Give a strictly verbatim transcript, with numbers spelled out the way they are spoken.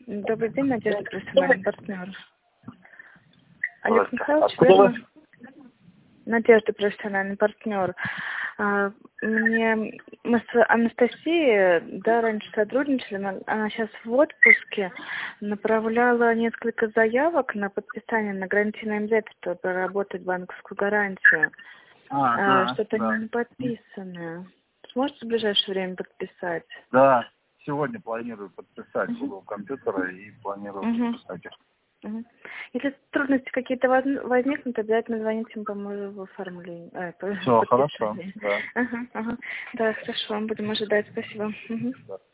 Добрый день, Надежда, профессиональный партнер. Олег Михайлович, Откуда верно? вы? Надежда, профессиональный партнер. А, Мне мы с Анастасией, да, раньше сотрудничали, но она сейчас в отпуске, направляла несколько заявок на подписание на гарантийное обязательство проработать банковскую гарантию. А, А, да, Что-то да. не подписано. Сможете в ближайшее время подписать? Да, сегодня планирую подписать. Мгм. Буду у компьютера и планирую Мгм. подписать их. Мгм. Если трудности какие-то воз- возникнут, обязательно звоните, мы поможем в оформлении, э, по- Все, в хорошо, подписании. да. Ага, ага. Да, хорошо, будем ожидать, спасибо. Мгм. Да.